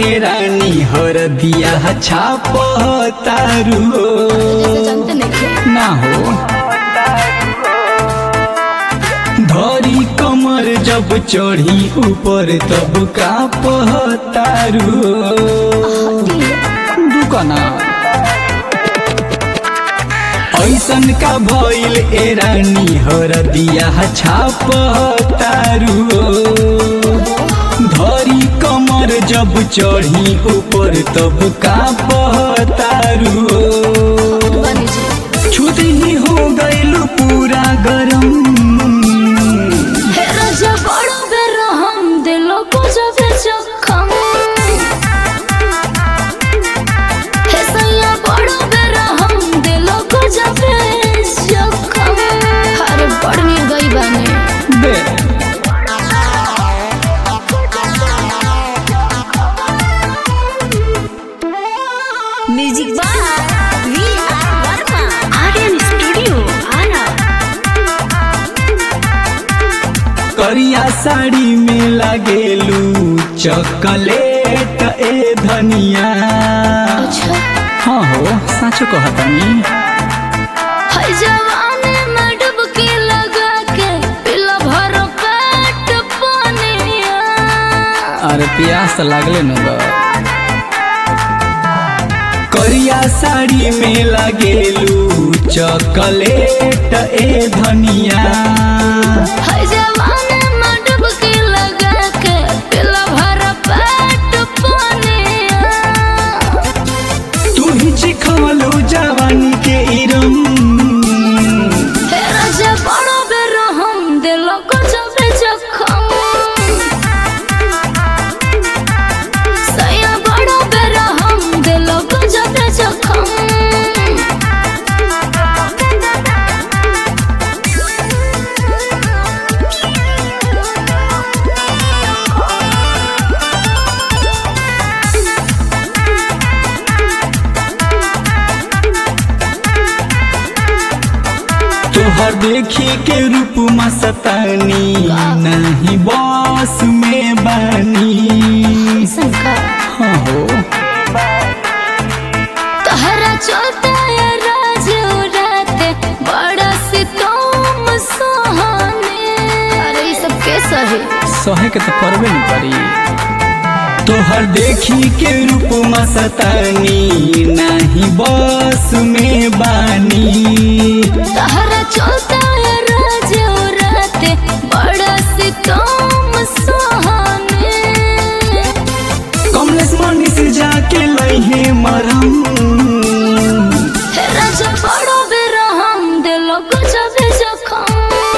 ए रानी हर दिया छाप तारू ना हो धरी कमर जब चढ़ी ऊपर तब का पहतारू दुकाना ऐसन का भइल ए रानी हर दिया छाप तारू धरी कमर जब चढ़ी ऊपर तब का पहतारू छुट ही हो गइल पूरा गरम music by VR. Verma Aryan studio Ara. करिया साड़ी में लागेलू चॉकलेट ए धनिया अच्छा हाँ हो साचो कहतनी हाय जवानी में डुबकी लगा के पिला भर पेट पानिया। अरे प्यास लागले न बा करिया साड़ी में लागेलू चॉकलेट ए धनिया हाय जवानी में डुबकी लगा के पिला भर पेट पानिया। तू ही चिखवलू जवानी के इरम हे राजा बड़ो बेरहम दिलो को जबे जखम सया बड़ो बेरहम दिलो को जबे जखम। तोहर देखी के रूप मस्तानी नहीं बस में बानी हाँ हो तहरा चलता है राज राते बड़ा सितम सहाने। अरे ये सब कैसा है सहे के तो करबे नहीं करी तोहर देखी के रूप मस्तानी नहीं बस में बानी तहरा चलता है राज राते बड़ा सितम सहाने। कमलेश मनी से जाके लइहे मरम हे राजा बड़ो बेरहम दिलो को जबे जखम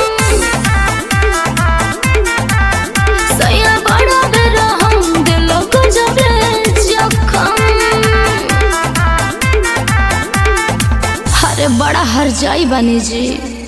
सया बड़ो बेरहम दिलो को जबे जखम। अरे बड़ा हर जाई बनी जी।